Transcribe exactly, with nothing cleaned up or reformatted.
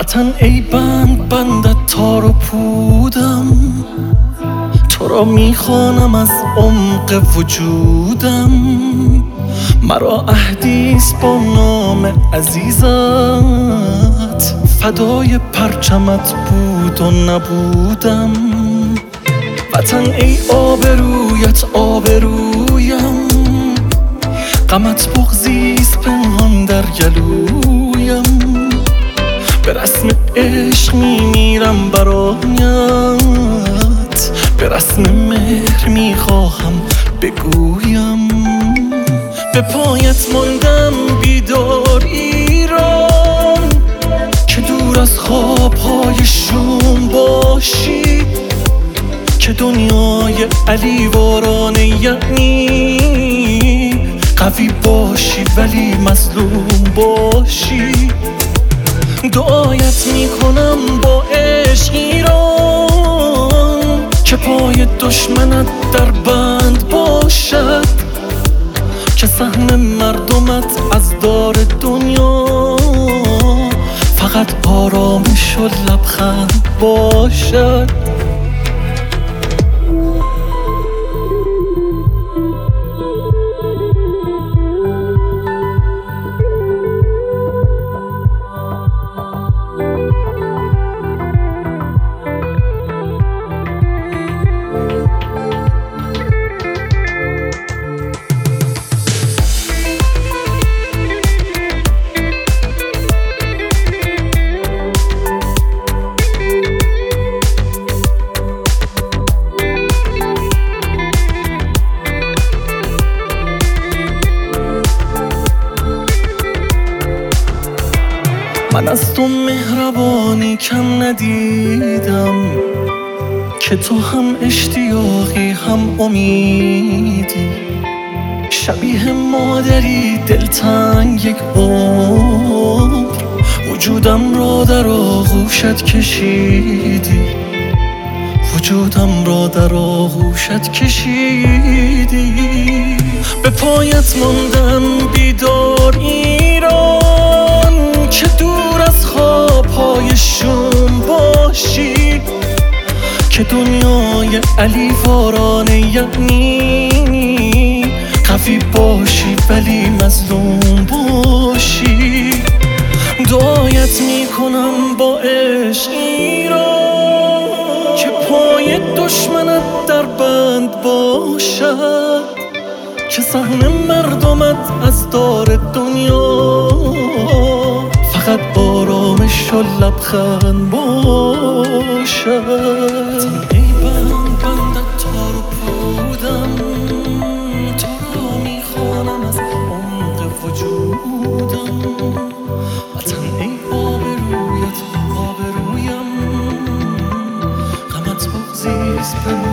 وطن ای بند بندت تار و پودم، تو را میخوانم از عمق وجودم. مرا عهدیست با نام عزیزت، فدای پرچمت بود و نبودم. وطن ای آبرویت آبرویم، غمت بغضیست پنهان در گلویم. به رسم عشق میمیرم برایت، به رسم مهر میخواهم بگویم. به پایت ماندم بیدار ایران، که دور از خوابهای شوم باشی. که دنیای علی وارانه یعنی قوی باشی ولی مظلوم باشی. دعایت میکنم با عشق ایران، که پای دشمنت در بند باشد. که سهم مردمت از دار دنیا فقط آرامش و لبخند باشد. من از تو مهربانی کم ندیدم، که تو هم اشتیاقی هم امیدی. شبیه مادری دلتنگ یک عمر، وجودم را در آغوشت کشیدی. وجودم را در آغوشت کشیدی. به پایت ماندم بیدار ایران، که دور از خوابهای شوم باشی. که دنیای علی وارانه یعنی قوی باشی ولی مظلوم باشی. دعایت میکنم با عشق ایران، که پای دشمنت در بند باشد. که سهم مردمت از دار دنیا فقط آرامش و لبخند باشد. ای بند بندت تار و پودم، تو را میخوانم از عمق وجودم. وطن ای آبرویت آبرویم، غمت بغضیست